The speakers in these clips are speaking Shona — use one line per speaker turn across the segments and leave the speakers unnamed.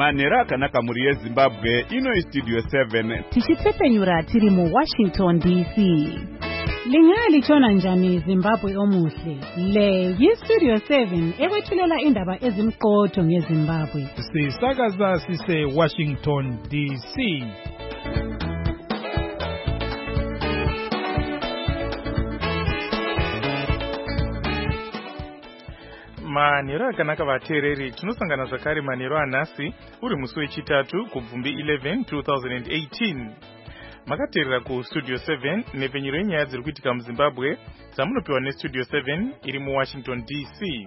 Manera kanaka muri yeZimbabwe ino Studio 7
tichitsepenyura tiri mu Washington DC. Lingali chona njani Zimbabwe omuhle. Le yiStudio 7 ekwethulela indaba ezimqotho ngeZimbabwe.
Sisakaza sise Washington DC. Manero akanaka vateereri, tinosangana zvakare manero anhasi uri musi wechitatu kubvumbi 11 2018. Makateerera kuStudio 7 nepfenyuro yenyaya dziri kuitika muZimbabwe dzamunopiwa neStudio 7 iri muWashington DC.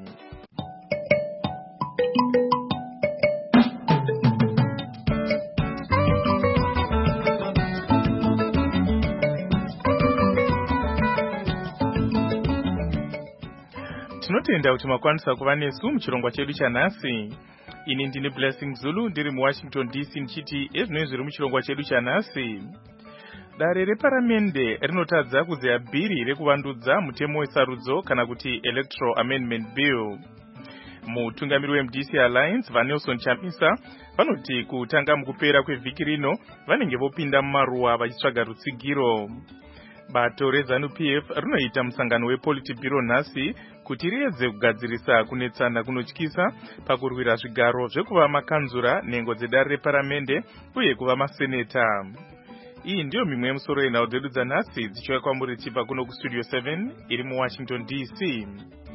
Tinotenda kuti makwanisa kuva nesu muchirongwa chedu chanhasi. Ini ndine Blessing Zulu ndiri muWashington DC ndichiti ezvinenge zviri muchirongwa chedu chanhasi. Dare reparamende rinotadza kuzeya bhiri rekuvandudza mutemo wesarudzo kana kuti Electoral Amendment Bill. Mutungamiri weMDC Alliance vaNelson Chamisa vanoti kutanga mukupera kwevhiki rino vanenge vopinda mumaruwa vachitsvaga rutsigiro. Bato reZANU-PF rinoita musangano wePolitburo nhasi kuti riedze kugadzirisa kunetsana kunotyisa pakurwira zvigaro zvekuva makanzura nengo dzedare reparamende uye kuva maseneta. Iyi ndiyo mimwe yemusoro yenhau dzedu dzanhasi dzichiuya kwamuri tichibva kuno kuStudio 7 iri muWashington DC.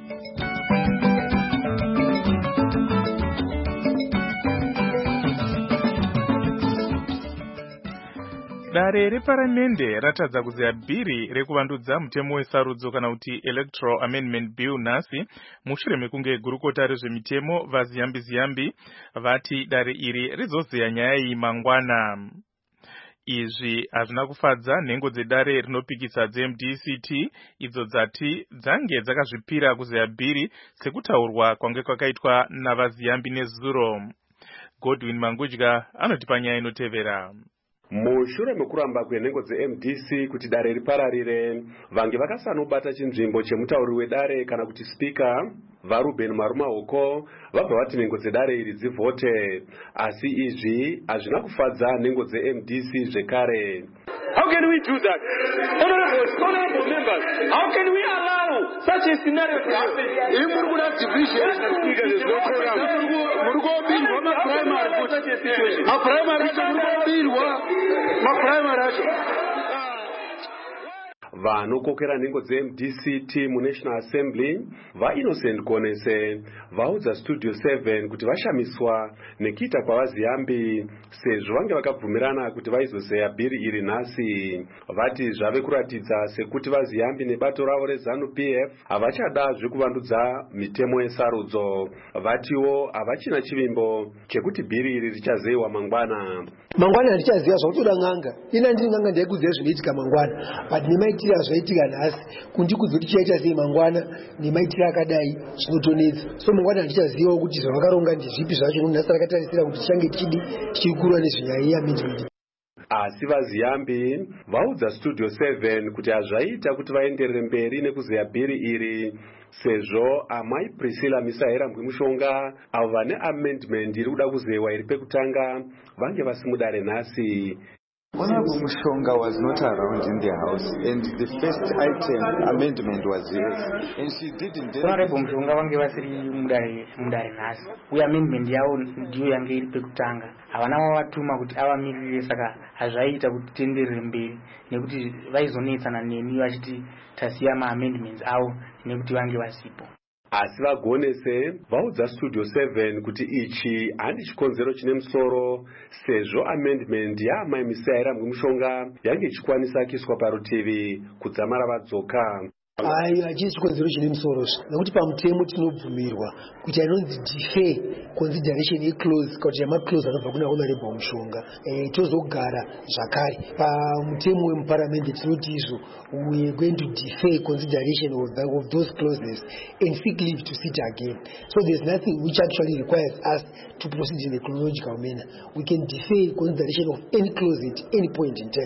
Dare reparamende ratadza kuzeya bhiri rekuvandudza mutemo wesarudzo kana kuti Electoral Amendment Bill nhasi mushure mekunge gurukota rezvemitemo vaZiyambi vati dare iri rizozeya nyaya iyi mangwana. Izvi hazvina kufadza nhengo dzedare rinopikisa dzeMDCT idzo dzati dzange dzakazvipira kuzeya bhiri sekutaurwa kwange kwakaitwa navaZiyambi nezuro. Godwin Mangudya anoti panyaya inotevera.
Mushure mekuramba kwenhengo dzeMDC kuti dare ripararire, vange vakasanobata chinzvimbo chemutauri wedare kana kuti spika vaRuben Marumahoko vabva vati nhengo dzedare iri dzivhote, asi izvi hazvina kufadza nhengo dzeMDC zvekare.
How can we do that? Honorable members, how can we allow such a scenario to happen? If we would have division, there's no program.
Vanokokera nhengo dzeMDCT muNational Assembly vaInnocent Konese vaudza Studio 7 kuti vashamiswa nekuita kwavaZiyambi sezvo vange vakabvumirana kuti vaizozeya bhiri iri nhasi. Vati zvave kuratidza sekuti vaZiyambi nebato ravo reZANU-PF havachada zvekuvandudza mitemo yesarudzo. Vatiwo havachina chivimbo chekuti bhiri iri richazeyiwa mangwana.
Mangwana richazeya zvakutoda n'anga. Ina ndiri n'anga ndaikuziva zvinoitika mangwana. But nemaitira zvaitika nhasi kundikudza kuti chichaita sei mangwana nemaitira akadai zvinotonetsa. So mangwana richazivawo kuti zvavakaronga ndezvipi zvacho nhasi rakatarisira kuti tichange tichikurwa nezvenyaya yeamendment.
Asi vaZiyambi vaudza Studio 7 kuti hazvaita kuti vaenderere mberi nekuzeya bhiri iri sezvo amai Priscilla Misaera Mbwimushonga avo vane amendment iri kuda kuzeyiwa iri pekutanga vange vasimudare nhasi.
Honorable Mushonga was not around in the house, and the first item amendment was yours, and she didn't.
Honorable Mushonga vange vasiri mudare nhasi uye amendment yavo ndiyo yange iri pekutanga. Havana vavatuma kuti avamirire, saka hazvaita kuti tenderere mberi nekuti vaizonetsana nemi vachiti tasiya maamendments avo nekuti vange vasipo.
Asi vaGonese vaudza Studio 7 kuti ichi handi chikonzero chine musoro sezvo amendment yaamai Misaera Mbwimushonga yange ichikwanisa kuiswa parutivi kudzamara vadzoka.
Hachisi chikonzero chine musoro nekuti pamutemo tinobvumirwa kuti inonzi defer consideration yeclose kuti yamaclose anobva kuna Honorable Mushonga tozogara zvakare pamutemo wemuparamendi tinoti izvo we are going to defer consideration of those clauses and seek leave to sit again. So there's nothing which actually requires us to proceed in a chronological manner. We can defer consideration of any clause at any point in time.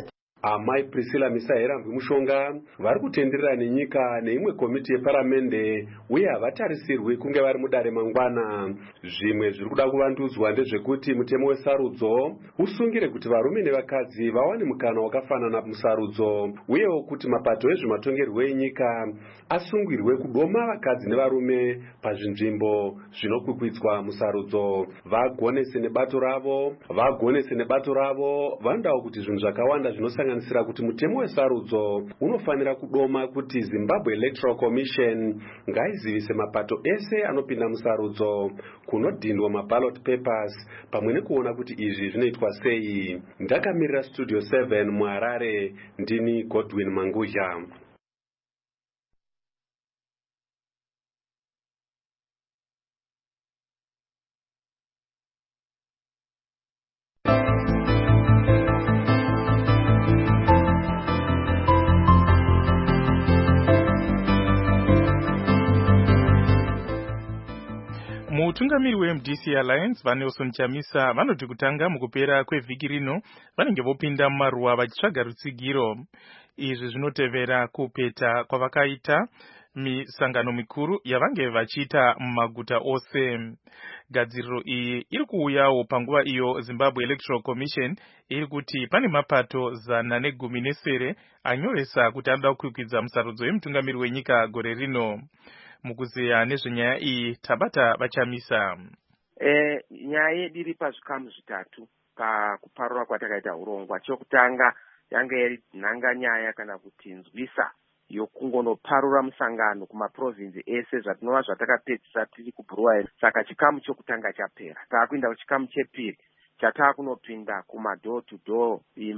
amai Priscilla Misaherambwi Mushonga vari kutenderera nenyika neimwe komiti yeparamende uye havatarisirwi kunge vari mudare mangwana. Zvimwe zviri kuda kuvandudzwa ndezvekuti mutemo wesarudzo usungire kuti varume nevakadzi vawane mukana wakafanana musarudzo, uyewo kuti mapato ezvematongerwo enyika asungirwe kudoma vakadzi nevarume pazvinzvimbo zvinokwikwidzwa musarudzo. Vagonese nebato ravo vanodawo kuti zvinhu zvakawanda zvinosanganisira kuti mutemo wesarudzo unofanira kudoma kuti Zimbabwe Electoral Commission ngaizivise mapato ese anopinda musarudzo, kunodhindwa maballot papers pamwe nekuona kuti izvi zvinoitwa sei. Ndakamirira Studio 7 muHarare, ndini Godwin Manguzha.
Mutungamiri weMDC Alliance vaNelson Chamisa vanoti kutanga mukupera kwevhiki rino vanenge vopinda mumaruwa vachitsvaga rutsigiro. Izvi zvinotevera kupeta kwavakaita misangano mikuru yavange vachiita mumaguta ose. Gadziriro iyi iri kuuyawo panguva iyo Zimbabwe Electoral Commission iri kuti pane mapato 119 anyoresa kuti anoda kukwikwidza musarudzo yemutungamiri wenyika gore rino. Mukuziya nezvenyaya iyi Tabata Vachamisa.
Nyaya yedu iri pazvikamu zvitatu pakuparura kwatakaita urongwa. Chokutanga yanga iri nhanganyaya kana kuti nzwisa yokungonoparura musangano kumaprovinsi ese zvatinova zvatakapedzisa tiri kubhuruwa. Saka chikamu chokutanga chapera. Taakuenda kuchikamu chepiri chataakunopinda kumadoor to door,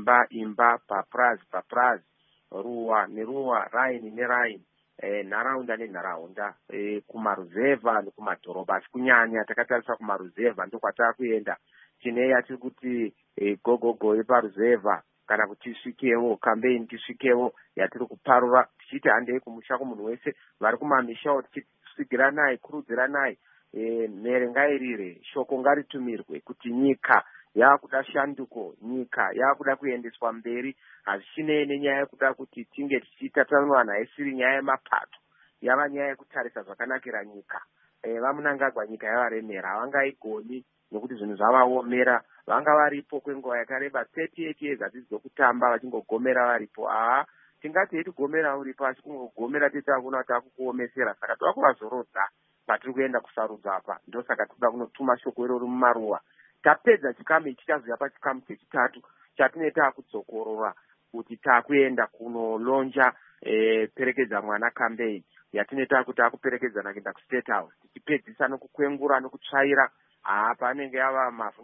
imba paprazi, ruwa neruwa, raini neraini, nharaunda nenharaunda, kumaruzevha nekumadhorobha. Asi kunyanya takatarisa kumaruzevha ndokwataakuenda. Tine yatiri kuti gogogo yeparuzevha kana kuti tisvikewo campaign tisvikewo yatiri kuparura tichiti handei kumusha kumunhu wese vari kumamishawo tichisigiranai kurudziranai mhere ngairire shoko ngaritumirwe kuti nyika yakuda shanduko, nyika yakuda kuendeswa mberi. Hazvichinei nenyaya yekuda kuti tinge tichitatanwa naisiri nyaya yemapato, yava nyaya yekutarisa zvakanakira nyika. Vamunangagwa nyika yavaremera, havangaigoni nekuti zvinhu zvavaomera. Vanga varipo kwenguva yakareba 38 years hadzisi dzokutamba vachingogomera varipo. Tingati hetigomera uripo asi kungogomera tetakuona kuti akukuomesera. Saka toda kuvazorodza patiri kuenda kusarudzo apa. Ndosaka toda kunotuma shoko irori mumaruwa. Tapedza chikamu ichi chazoya pachikamu chechitatu chatine taakudzokorora kuti taakuenda kunolonja perekedza mwana campaign yatine taakuti taakuperekedzana kuenda kuState House tichipedzisa nokukwengura nokutsvaira. Panenge yava mavhu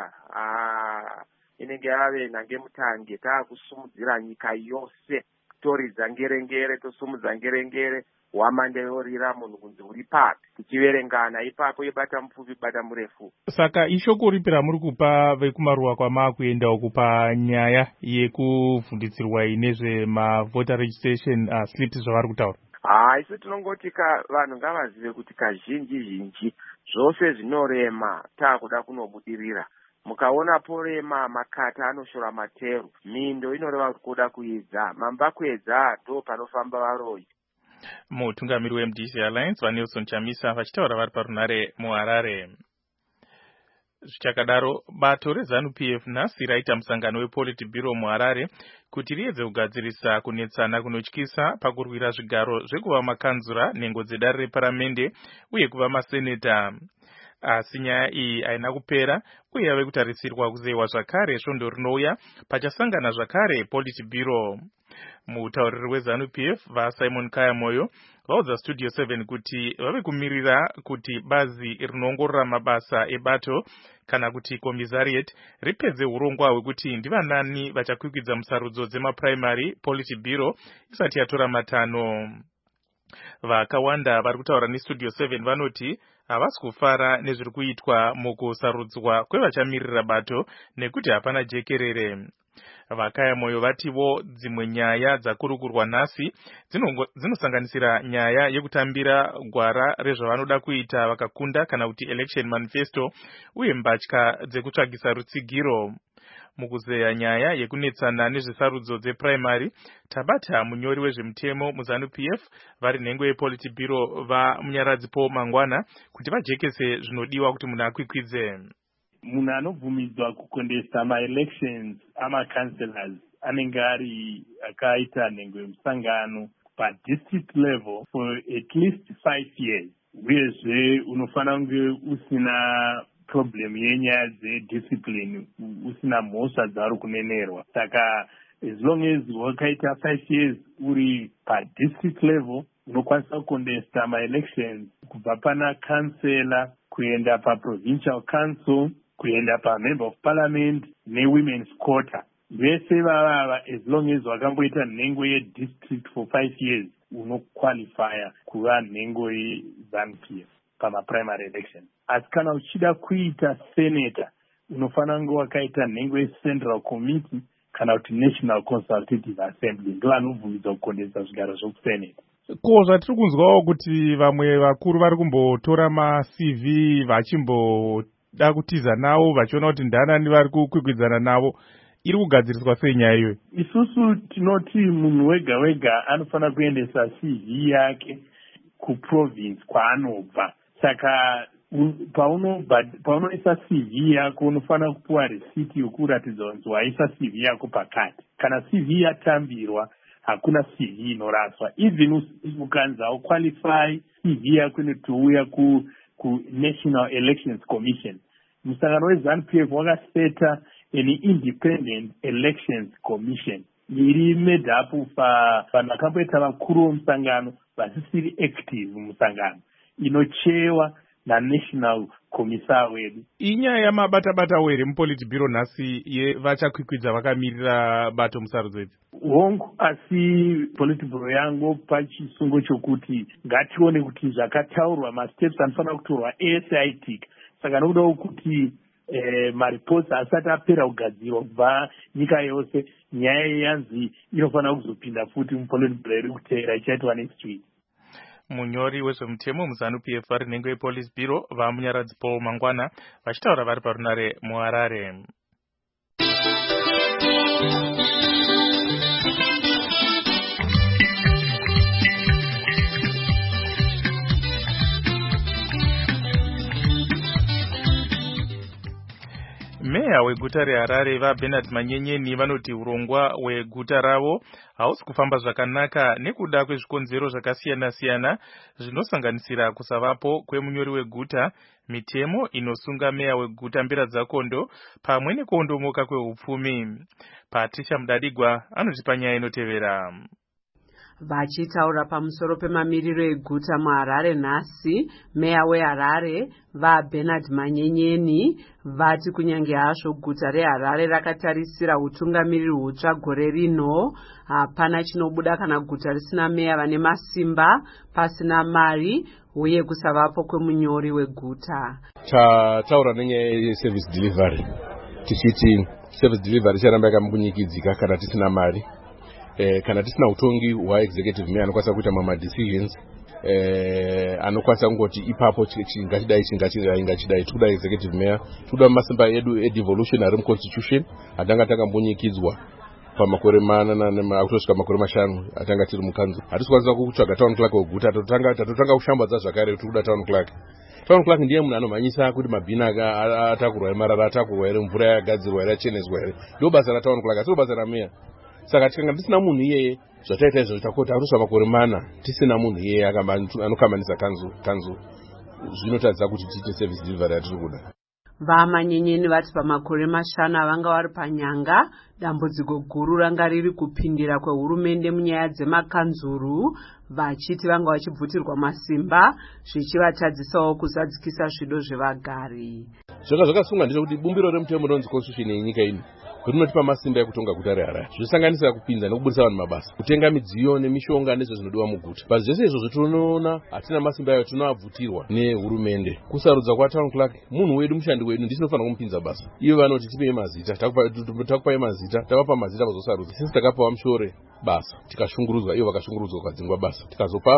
nemarara, inenge yave nangemutange. Taakusumudzira nyika yose, toridza ngerengere, tosumudza ngerengere, wamande yorira munhu kunzi uri papi, tichiverengana ipapo yebata mupfupi bata murefu.
Saka ishoko ripi ramuri kupa vekumaruwa kwamaakuendawo kupa nyaya yekuvhunditsirwa inezve voter registration slips zvavari kutaura?
Isu tinongoti vanhu ngavazive kuti kazhinji zvose zvinorema taakuda kunobudirira. Mukaona porema makata anoshora matero, mindo inoreva kuti kuda kuidza, mambakwedza ndo panofamba varoyi.
Mutungamiri weMDC Alliance vaNelson Chamisa vachitaura vari parunare muHarare. Zvichakadaro, bato reZANU-PF nhasi raita musangano wePolitburo muHarare kuti riedze kugadzirisa kunetsana kunotyisa pakurwira zvigaro zvekuva makanzura nhengo dzedare reparamende uye kuva maseneta. Asi nyaya iyi haina kupera uye yave kutarisirwa kuzeyiwa zvakare svondo rinouya pachasangana zvakare Politburo. Mutauriri weZANU-PF vaSimon Kayamoyo vaudza Studio 7 kuti vave kumirira kuti bazi rinoongorora mabasa ebato kana kuti commissariat ripedze urongwa hwekuti ndivanani vachakwikwidza musarudzo dzemaprimary Politburo isati yatora matanho. Vakawanda vari kutaura neStudio 7 vanoti havasi kufara nezviri kuitwa mukusarudzwa kwevachamirira bato nekuti hapana jekerere. Vakayamoyo vatiwo dzimwe nyaya dzakurukurwa nhasi dzinosanganisira nyaya yekutambira gwara rezvavanoda kuita vakakunda kana kuti election manifesto uye mbatya dzekutsvagisa rutsigiro. Mukuzeya nyaya yekunetsana nezvesarudzo dzeprimary, tabata munyori wezvemutemo muZANU-PF vari nhengo yePolitburo vamunyaradzi Paul Mangwana kuti vajekese zvinodiwa kuti munhu akwikwidze.
Munhu anobvumidzwa kukondesa ma-elections ama-councillors anenge ari akaita nhengo yemusangano pa-district level for at least 5 years. Uyezve unofanira kunge usina problem yenyaya dzediscipline, usina mhosva dzari kunenerwa. Saka as long as wakaita 5 years uri pa-district level, unokwanisa kukondesa ma-elections kubva pana councillor kuenda pa-provincial council, kuenda pa-member of parliament ne-women's quota. Vese vavava as long as wakamboita nhengo ye-district for 5 years, unoqualifya kuva nhengo yeZANU-PF pama-primary election. Asi kana uchida kuita senator, unofanira kunge wakaita nhengo ye-central committee kana kuti national consultative assembly, ndo anobvumidzwa kukondesa zvigaro zvokusenata.
Ko zvatiri kunzwawo kuti vamwe vakuru vari kumbotora ma-CV vachimboda kutiza navo vachiona kuti ndanani vari kukwikwidzana navo, iri kugadziriswa sei nyaya iyoyi?
Isusu tinoti munhu wega wega anofanira kuendesa CV yake kuprovince kwaanobva. Saka paunoisa CV yako unofanira kupuwa receipt yokuratidza kuti waisa CV yako pakati. Kana CV yatambirwa, hakuna CV inoraswa. Even ukanzi hauqualify, CV yako inotouya ku National Elections Commission. Musangano weZANU-PF wakaseta an independent elections commission iri made up vanhu vakamboita vakuru vomusangano vasisiri active musangano, inochewa national commissar wedu.
Inyaya yamabata-bata were muPolitburo nhasi vachakwikwidzwa vakamirira bato musarudzo idzi?
Hongu, asi Politburo yangu pachisungo chokuti ngatione kuti zvakataurwa masteps anofanira kutorwa ASITIC. Saka nokudawo kuti maripots asati apera kugadzirwa kubva nyika yose, nyaya yanzi inofanira kuzopinda futi muPolitburo iri kuteera ichaitwa next week.
Munyori wezvemutemo muZANU-PF vari nhengo yePolitburo vamunyaradzi Paul Mangwana vachitaura vari parunare muHarare. Meya weguta reHarare vaBernard Manyenyeni vanoti urongwa hweguta ravo hausi kufamba zvakanaka nekuda kwezvikonzero zvakasiyana-siyana zvinosanganisira kusavapo kwemunyori weguta, mitemo inosunga meya weguta Mbira Dzakondo pamwe nekuondomoka kweupfumi. Patricia Mudadigwa anotipa nyaya inotevera.
Vachitaura pamusoro pemamiriro eguta muHarare nhasi, meya weHarare vaBernard Manyenyeni vati kunyange hazvo guta reHarare rakatarisira utungamiriri hutsva gore rino, hapana chinobuda kana guta risina meya vane masimba, pasina mari uye kusavapo kwemunyori weguta.
Taura nenyaya yeservice delivery, tichiti service delivery icharamba yakamunyikidzika kana tisina mari. Kana tisina utongi wa executive mayor anokwanisa kuita decisions anokwanisa kungoti ipapo chingachidai toda executive mayor, toda masimba edu edevolution ari muconstitution atanga takambonyikidzwa pamakore mana kutosvika makore 5 atanga tiri mukanzo. Hatisi kwanisa kutsvaga town clerk weguta, tatotanga kushambadza zvakare kuti kuda town clerk. Town clerk ndiye munhu anomhanyisa kuti mabhina atakurwa emarara atakurwa ere, mvura yagadzirwa ere, acheneswa ere. Ndo basa raTown clerk, asi basa rameya. Saka tikanga tisina munhu iyeye zvataita izvo takoti atosva makore 4 tisina munhu iyeye anokambanisa kanzu, zvinotaridza kuti tiite service delivery yatiri kuda.
VaManyenyeni vati pamakore 5 vanga vari panyanga, dambudziko guru ranga riri kupindira kwehurumende munyaya dzemakanzuru, vachiti vanga vachibvutirwa masimba zvichivachadzisawo kuzadzikisa zvido zvevagari.
Zvakasunga ndezvekuti bumbiro remutemo ronzi constitution yenyika ino rinotipa masimba ekutonga guta reHarare, zvichisanganisira kupinza nekubudisa vanhu mabasa, kutenga midziyo nemishonga nezvo zvinodiwa muguta. Pasi zvese izvo zvetinoona hatina masimba ayo tinovabvutirwa nehurumende. Kusarudza kwaTown clerk munhu wedu, mushandi wedu, ndisinofanira kumupinza basa. Ivo vanoti tipe mazita, takupai mazita, tavapa mazita vazosarudza. Sisi takapawa mushore basa, tikashungurudzwa, ivo vakashungurudzwa ukadzingwa basa. Tikazopa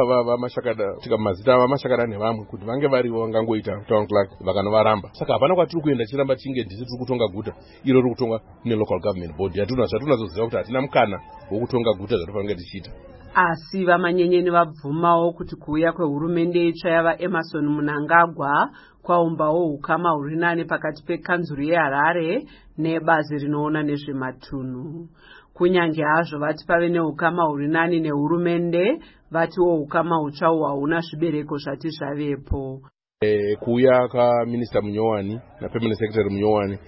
mazita vamashakada nevamwe kuti vange varivo vangangoita Town clerk vakanovaramba. Saka hapana kwatiri kuenda chiramba chinge ndisi tiri kutonga guta, iro riri kutonga local government board yatinazoziva kuti hatina mukana wokutonga guta zvatofanira tichiita.
Asi vamanyenyeni vabvumawo kuti kuuya kwehurumende itsva yavaEmerson Mnangagwa kwaumbawo ukama huri nane pakati pekanzuru yeHarare nebazi rinoona nezvematunhu. Kunyange hazvo vati pave neukama huri nani nehurumende, vatiwo ukama hutsva hauna zvibereko zvati zvavepo.
Kuuya kwaMinista Munyowani naPermanent Secretary Munyowani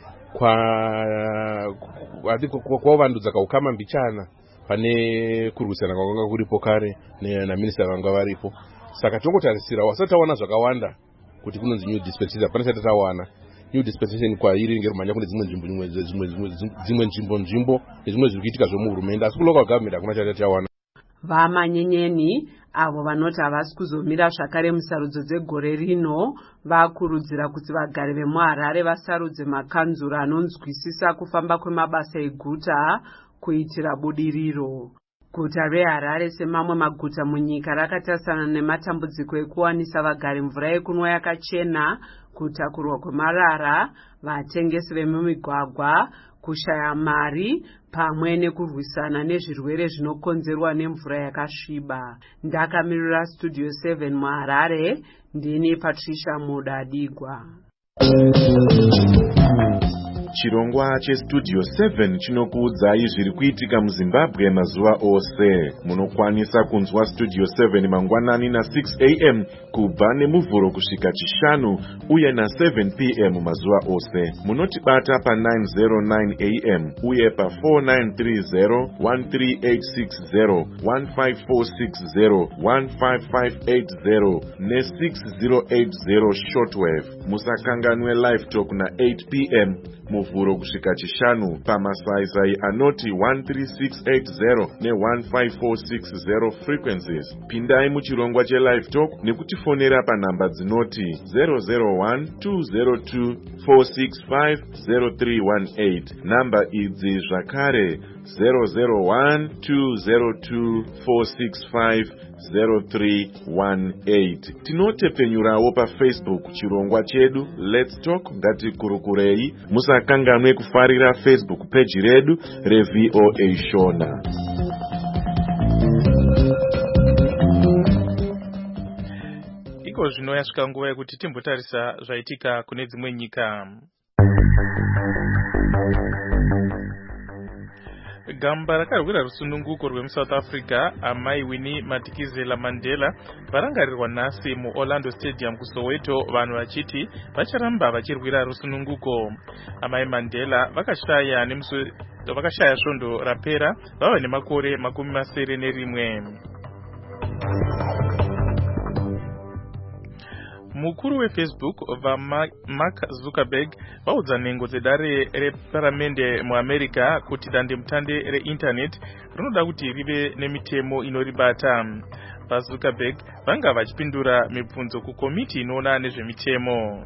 kwavandudza kaukama mbichana pane kurwisana kwakanga kuripo kare naminista vanga varipo. Saka tongotarisira wasati tawana zvakawanda kuti kunonzi new dispensation, pane sati tawana new dispensation kwairi ngerumhanya kune dzimwe nzvimbo nezvimwe zviri kuitika zvomuhurumende, asi kulocal government hakuna chati tawana.
Vamanyenyeni avo vanoti havasi kuzomira zvakare musarudzo dzegore rino vakurudzira kuti vagari vemuHarare vasarudze makanzura anonzwisisa kufamba kwemabasa eguta kuitira budiriro. Guta reHarare semamwe maguta munyika rakatasana nematambudziko ekuwanisa vagari mvura yekunwa yakachena, kutakurwa kwemarara, vatengesi vemumigwagwa, kushaya mari pamwe nekurwisana nezvirwere zvinokonzerwa nemvura yakasviba. Ndakamirira Studio 7 muHarare, ndini Patricia Mudadigwa.
Chirongwa cheStudio 7 chinokuudzai zviri kuitika muZimbabwe mazuva ose. Munokwanisa kunzwa Studio 7 mangwanani na6 am kubva nemuvhuro kusvika chishanu uye na7 pm mazuva ose. Munotibata pa909 am uye pa4930, 13860, 15460, 15580 ne6080 shortwave. Musakanganwe live talk na8 pm muvhuro kusvika chishanu pamasaisai anoti 13680 ne15460 frequencies. Pindai muchirongwa chelive talk nekutifonera panhamba dzinoti 001-202-465-0318. Namba idzi zvakare 001-202-465-0318. Tinotepenyurawo paFacebook chirongwa chedu Let's Talk Ngatikurukurei. Musakanganwe kufarira Facebook page redu reVOA Shona.
Iko zvino yasvika nguva yekuti timbotarisa zvaitika kune dzimwe nyika. Gamba rakarwira rusununguko rwemuSouth Africa amai Winnie Madikizela Mandela varangarirwa nhasi muOrlando Stadium kuSoweto, vanhu vachiti vacharamba vachirwira rusununguko. Amai Mandela vakashaya svondo rapera vava nemakore 81. Mukuru weFacebook Mark Zuckerberg vaudza nhengo dzedare reparamende muAmerica kuti dandemutande reinternet rinoda kuti rive nemitemo inoribata. VaZuckerberg vanga vachipindura mibvunzo kukomiti inoona nezvemitemo.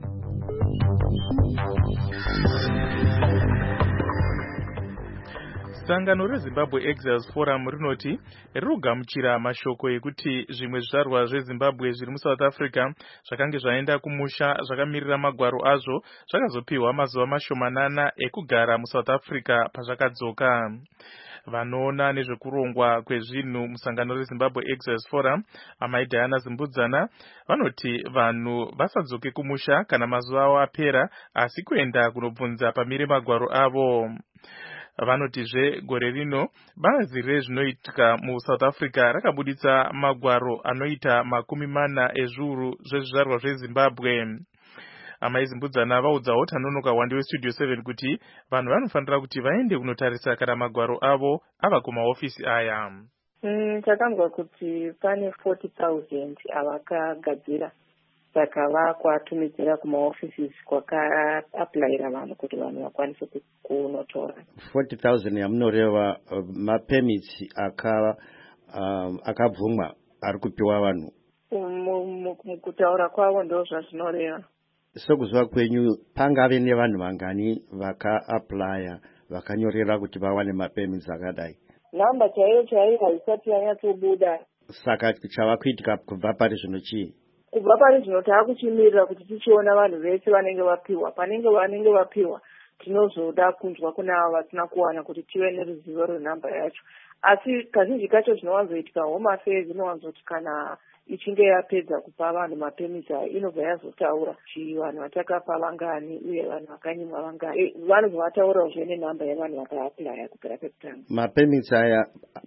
Sangano reZimbabwe Exiles Forum rinoti rinogamuchira mashoko ekuti zvimwe zvizvarwa zveZimbabwe zviri muSouth Africa zvakange zvaenda kumusha zvakamirira magwaro azvo zvakazopiwa mazuva mashomanana ekugara muSouth Africa pazvakadzoka. Vanoona nezvekurongwa kwezvinhu musangano reZimbabwe Exiles Forum amai Diana Zimbudzana vanoti vanhu vasadzoke kumusha kana mazuva avo apera, asi kuenda kunobvunza pamire magwaro avo. Vanotizve gore rino bazi rezvinoitika muSouth Africa rakabuditsa magwaro anoita 40 ezviuru zvezvizvarwa zveZimbabwe. Amai Zimbudzana vaudzawo Tanonoka Wande weStudio 7 kuti vanhu vanofanira kuti vaende kunotarisa kana magwaro avo ava kumahofisi aya.
Takanzwa kuti pane 40,000 avakagadzira, saka vakuatumidzira kumahofisi kwaka-apulaira vanhu kuti vanhu vakwanise kunotora.
40,000 yamunoreva mapermits akabvumwa ari kupiwa vanhu.
Mukutaura kwavo ndo zvazvinoreva.
Sokuziva kwenyu pangave nevanhu vangani vaka-apulaya vakanyorera kuti vawane mapermits akadai?
Namba chaiyo haisati yanyatsobuda.
Saka chava kuitika kubva pari zvino chii?
Kubva pari zvino taakuchimirira kuti tichiona vanhu vese vanenge vapiwa. Vanenge vapiwa tinozoda kunzwa kuna ava vasina kuwana kuti tive neruzivo rwenhamba yacho. Asi kazhinji kacho zvinowanzoitika Home Affairs inowanzoti kana ichinge yapedza kupa vanhu mapemiti aya inobva yazotaura kuti vanhu vatakapa vangani uye vanhu vakanyimwa vangani. Vanozovataurawo zvene nhamba yevanhu vakaaplaya kupera pekutanga.
Mapemiti aya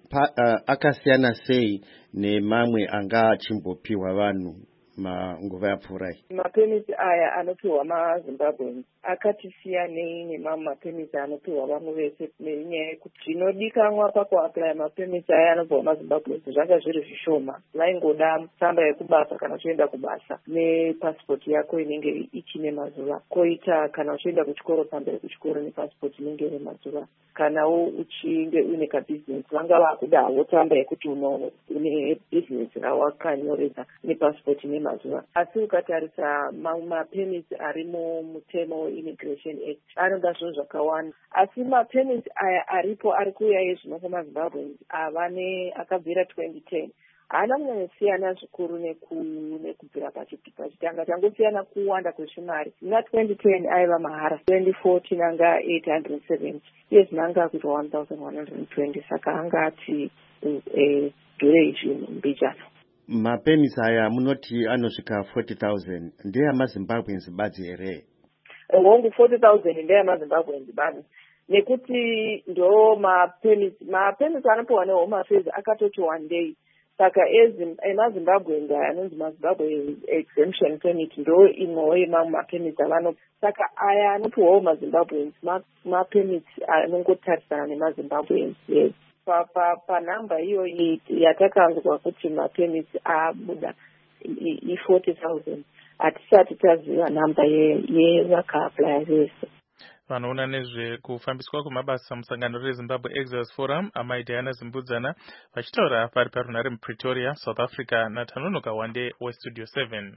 akasiyana sei nemamwe anga achimbopiwa vanhu nguva yapfuurai?
Mapemiti aya anopiwa maZimbabweans akati siyanei nemamwe mapemiti anopiwa vamwe vese, nenyaya yekuti zvinodikanwa pakuaplaya mapemiti aya anopiwa maZimbabweans zvanga zviri zvishoma. Vaingoda tsamba yekubasa kana uchienda kubasa nepasipoti yako inenge ichine mazuva, koita kana uchienda kuchikoro tsamba yekuchikoro nepasipoti inenge ine mazuva, kanawo uchinge une kabhizinesi vanga vakudawo tsamba yekuti une bhizinesi rawakanyoresa nepasipoti ine mazuva. Asi ukatarisa mapemiti arimo mutemo weImmigration Act anoda zvinhu zvakawanda, asi mapemiti aya aripo ari kuuya ezvino kumaZimbabweans akabvira 2010 haana kunyanyosiyana zvikuru nekubvira pachitanga, changosiyana kuwanda kwezvimari. Muna 2010 aiva mahara, 2014 anga 870, iye zvinanga kuita 1120, saka anga ati dhurei zvinhu mbijana.
Mapemiti aya munoti anosvika 40,000 ndeyamaZimbabweans badzi here?
Hongu 40,000 ndeyamaZimbabweans badzi, nekuti ndo mapemiti anopiwa neHome Affairs akatoti wandei. Saka emaZimbabweans aya anonzi maZimbabwe exemption permit ndo imwewo yemamwe mapemiti avanopa. Saka aya anopiwawo maZimbabweans mapemiti anongotarisana nemaZimbabweans. Yes. Panhamba iyo yatakanzwa kuti mapemiti abuda i40,000 hatisati taziva nhamba yevakaaplaya vese.
Vanoona nezvekufambiswa kwemabasa musangano reZimbabwe Exodus Forum amai Diana Zimbudzana vachitaura pari parunhare muPretoria, South Africa, naTanonoka Wande weStudio 7.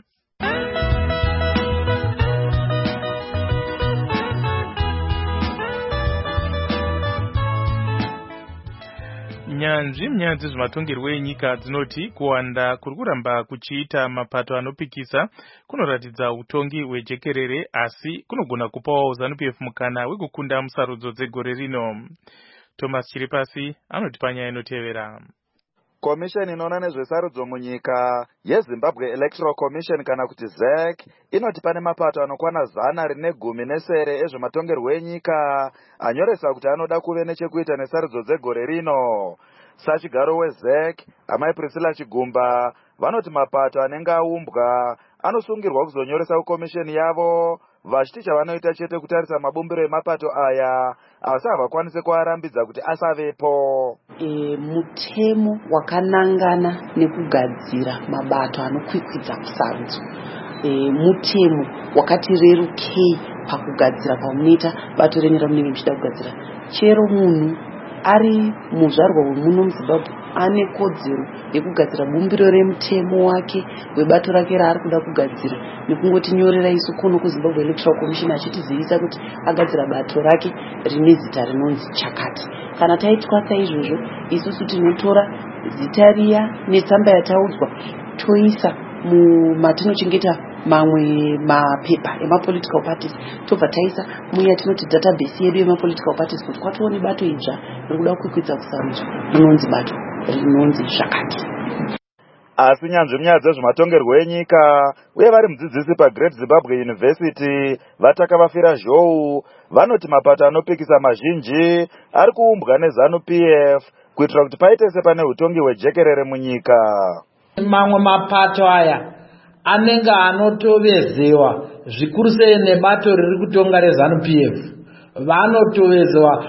Nyanzvi munyaya dzezvematongerwo enyika dzinoti kuwanda kuri kuramba kuchiita mapato anopikisa kunoratidza utongi hwejekerere, asi kunogona kupawo ZANU-PF mukana wekukunda musarudzo dzegore rino. Thomas Chiripasi anoti panyaya inotevera.
Komisheni inoona nezvesarudzo munyika yeZimbabwe Electoral Commission kana kuti ZEC inoti pane mapato anokwana 110 ezvematongerwo enyika anyoresa kuti anoda kuve nechekuita nesarudzo dzegore rino. Sachigaro weZEC amai Priscilla Chigumba vanoti mapato anenge aumbwa anosungirwa kuzonyoresa kukomisheni yavo vachiti chavanoita chete kutarisa mabumbiro emapato aya asi havakwanise kuarambidza kuti asavepo.
Mutemo wakanangana nekugadzira mabato anokwikwidza kusarudzo, mutemo wakati rerukei pakugadzira paunoita bato renyika munenge muchida kugadzira. Chero munhu ari muzvarwa wemuno muZimbabwe ane kodzero yekugadzira bumbiro remutemo wake webato rake raari kuda kugadzira nekungotinyorera isu kuno kuZimbabwe Electoral Commission achitizivisa kuti agadzira bato rake rine zita rinonzi chakati. Kana taitwa saizvozvo isusu tinotora zita riya netsamba yataudzwa toisa matinochengeta mamwe mapepa emapolitical parties, tobva taisa muya tinoti database yedu yemapolitical parties kuti kwatoone bato idzva rikuda kukwikwidza kusarudzo rinonzi bato rinonzi zvakati.
Asi nyanzvi munyaya dzezvematongerwo enyika uye vari mudzidzisi paGreat Zimbabwe University vatakavafira zhou vanoti mapato anopikisa mazhinji ari kuumbwa neZANU-PF kuitira kuti paite sepane utongi hwejekerere munyika.
Mamwe mapato aya anenge anotovezewa zvikuru sei nebato riri kutonga reZANU-PF. Vanotovezewa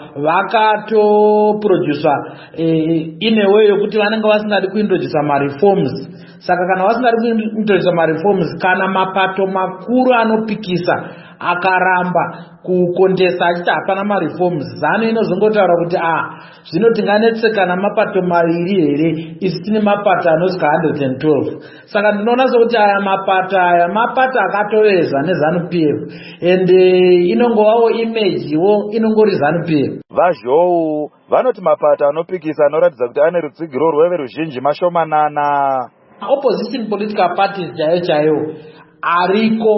vakatoprodusa in a way yokuti vanenge vasingadi kuintrodusa mareforms. Saka kana vasingadi kuintrodusa mareforms, kana mapato makuru anopikisa akaramba kukondesa achiti hapana mareforms, ZANU inozongotaura kuti zvino tinganetseka namapato maviri here, isi tine mapato anosvika 112. Saka ndinoona sokuti aya mapato akatoveza neZANU-PF ende inongovawo image wo inongori ZANU-PF.
Vazhou vanoti mapato anopikisa anoratidza kuti ane rutsigiro rweveruzhinji mashomanana.
Opposition political parties chaiyo ariko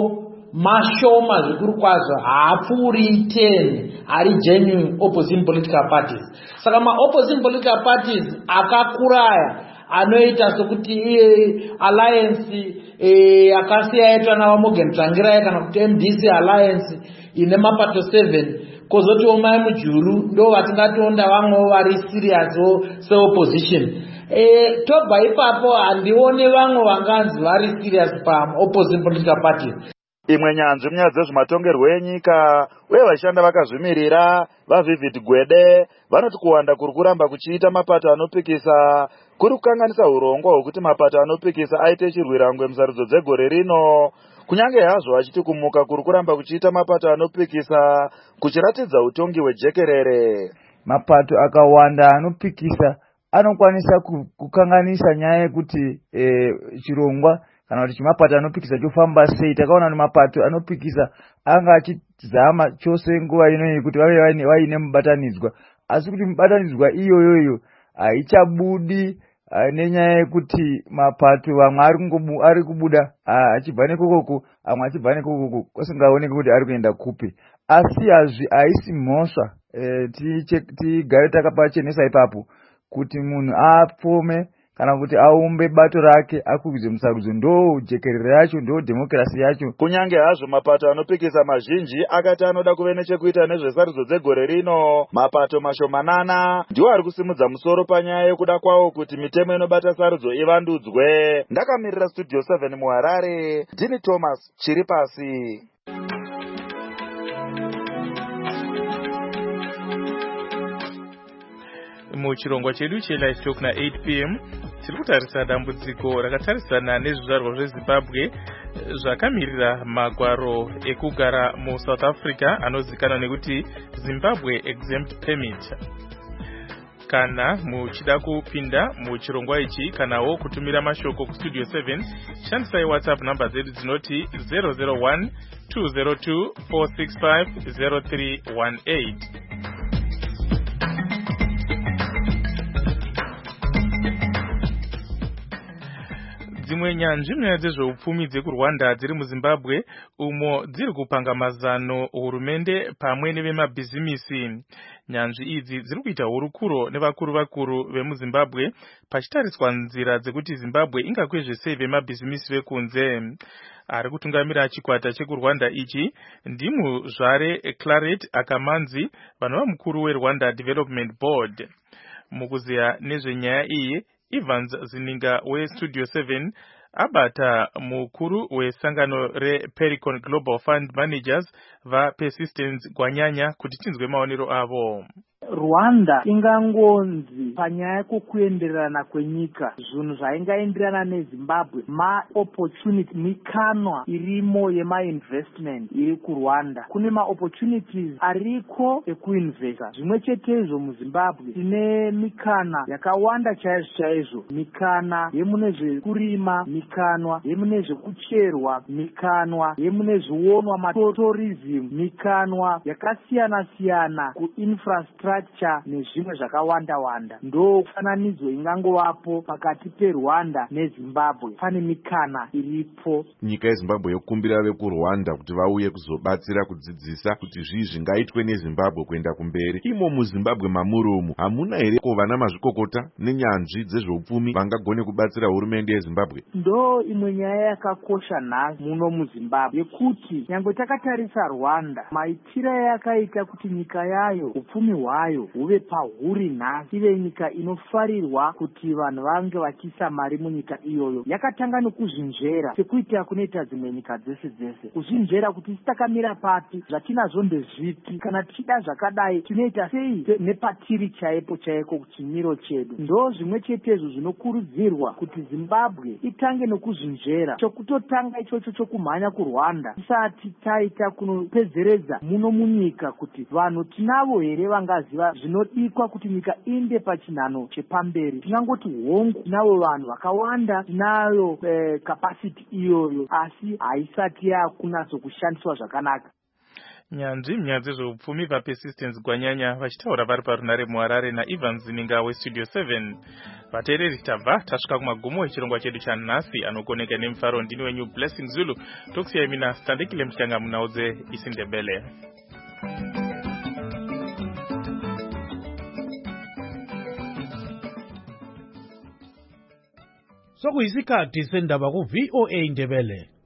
mashoma zvikuru kwazvo, haapfuuri 10 ari genuine opposing political parties. Saka ma-opposing political parties akakuraya anoita sokuti alliance akasiya yaitwa navaMorgan Tsvangirai kana kuti MDC alliance ine mapato 7, kozotiwo mai mujuru ndo vatingatonda vamwewo vari serious seopposition. Tobva ipapo handione vamwe vanganzi vari serious pa-opposing political parties.
Imwe nyanzvi munyaya dzezvematongerwo enyika uye vashanda vakazvimirira vaVivid Gwede vanoti kuwanda kuri kuramba kuchiita mapato anopikisa kuri kukanganisa urongwa hwekuti mapato anopikisa aite chirwirangwe musarudzo dzegore rino, kunyange hazvo achiti kumuka kuri kuramba kuchiita mapato anopikisa kuchiratidza utongi hwejekerere.
Mapato akawanda anopikisa anokwanisa kukanganisa nyaya yekuti chirongwa kana kuti chimapato anopikisa chofamba sei. Takaona kuti mapato anopikisa anga achizama chose nguva inoyi kuti vave vaine mubatanidzwa, asi kuti mubatanidzwa iyoyoyo haichabudi nenyaya yekuti mapato vamwe ari kubuda achibva nekokoko, amwe achibva nekokoko, kwasingaoneki kuti ari kuenda kupi. Asi haisi mhosva tigare takapachenesa ipapo kuti munhu apfome kana kuti aumbe bato rake akwidze musarudzo. Ndo jekerere yacho, ndo demokrasi yacho.
Kunyange hazvo mapato anopikisa mazhinji akati anoda kuve nechekuita nezvesarudzo dzegore rino, mapato mashomanana ndiwo ari kusimudza musoro panyaya yekuda kwawo kuti mitemo inobata sarudzo ivandudzwe. Ndakamirira Studio 7 muHarare, Dini Thomas Chiripasi.
Muchirongwa chedu cheLivestock na 8 p.m. tiri kutarisa dambudziko rakatarisana nezvizvarwa zveZimbabwe zvakamirira magwaro ekugara muSouth Africa anozikanwa nekuti Zimbabwe Exempt Permit. Kana muchida kupinda muchirongwa ichi kanawo kutumira mashoko kuStudio 7, shandisai WhatsApp namba dzedu dzinoti 001 202 465 0318. Dzimwe nyanzvi munyaya dzezveupfumi dzekuRwanda dziri muZimbabwe umo dziri kupanga mazano hurumende pamwe nevemabhizimisi. Nyanzvi idzi dziri kuita hurukuro nevakuru vemuZimbabwe pachitariswa nzira dzekuti Zimbabwe ingakwezve sei vemabhizimisi vekunze. Ari kutungamira chikwata chekuRwanda ichi ndimuzvare Claret Akamanzi, vanova mukuru weRwanda Development Board. Mukuziya nezvenyaya iyi, Evans Zininga weStudio 7 abata mukuru wesangano rePericon Global Fund Managers vaPersistence Gwanyanya kuti tinzwe maonero avo.
Rwanda ingangonzi panyaya yekuenderana kwenyika zvinhu zvaingaenderana neZimbabwe ma-opportunity mikanwa irimo yema-investment iri kuRwanda. Kune ma-opportunities ariko ekuinvesta. Zvimwe chetezvo muZimbabwe tine mikana yakawanda chaizvo, mikana yemune zvekurima, mikanwa yemune zvekucherwa, mikanwa yemune zvionwa matourism, mikanwa yakasiyana siyana kuinfrastructure nezvimwe zvakawanda. Ndo fananidzo ingangovapo pakati peRwanda neZimbabwe. Pane mikana iripo.
Nyika yeZimbabwe yokumbira vekuRwanda kuti vauye kuzobatsira kudzidzisa kuti zvii zvingaitwe neZimbabwe kuenda kumberi. Imo muZimbabwe mamurumu hamuna here vana mazvikokota nenyanzvi dzezveupfumi vangagone kubatsira hurumende yeZimbabwe?
Ndo imwe nyaya yakakosha nhasi muno muZimbabwe yekuti nyangwe takatarisa Rwanda maitiro yakaita kuti nyika yayo upfumi hwayo huve pahuri nhasi ive nyika inofarirwa kuti vanhu vange vachiisa mari munyika iyoyo. Yakatanga nekuzvinjera sekuita kunoita dzimwe nyika dzese kuzvinjera kuti takamira papi, zvatinazvo ndezvipi, kana tichida zvakadai tinoita sei nepatiri chaipo kuchimiro chedu. Ndo zvimwe chetezvo zvinokurudzirwa kuti Zimbabwe itange nekuzvinjera. Chokutotanga ichocho chokumhanya kuRwanda tisati taita kunopedzeredza muno munyika kuti vanhu tinavo here vangaziva zvinodikwa kuti nyika inde pachinhano chepamberi. Tinangoti hongu tinavo vanhu vakawanda, tinayo capacity iyoyo, asi haisati yakunatso kushandiswa zvakanaka.
nyanzvi munyaya dzezveupfumi vapersistence gwanyanya vachitaura vari parunare muharare naIvan Zininga westudio 7. vateereri tabva tasvika kumagumo echirongwa chedu chanhasi anokoneka nemufaro. Ndini wenyu Blessing Zulu, tokusiyai mina Standekile Mtyanga munaudze isindebele.
Sokuyisikhathi sendaba ku VOA Ndebele.